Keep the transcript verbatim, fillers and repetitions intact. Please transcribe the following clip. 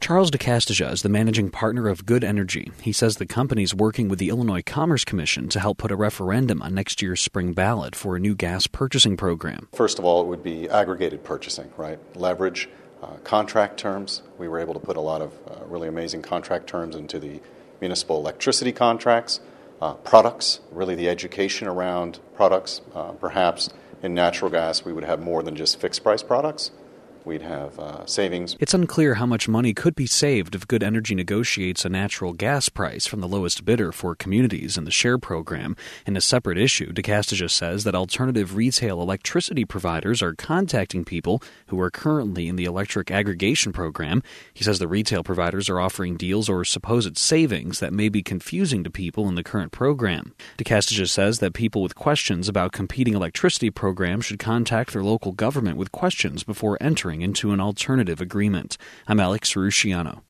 Charles DeCastagna is the managing partner of Good Energy. He says the company's working with the Illinois Commerce Commission to help put a referendum on next year's spring ballot for a new gas purchasing program. First of all, it would be aggregated purchasing, right? Leverage, uh, contract terms. We were able to put a lot of uh, really amazing contract terms into the municipal electricity contracts. Uh, products, really the education around products. Uh, perhaps in natural gas we would have more than just fixed price products. We'd have uh, savings. It's unclear how much money could be saved if Good Energy negotiates a natural gas price from the lowest bidder for communities in the SHARE program. In a separate issue, DeCastagna says that alternative retail electricity providers are contacting people who are currently in the electric aggregation program. He says the retail providers are offering deals or supposed savings that may be confusing to people in the current program. DeCastagna says that people with questions about competing electricity programs should contact their local government with questions before entering into an alternative agreement. I'm Alex Rusciano.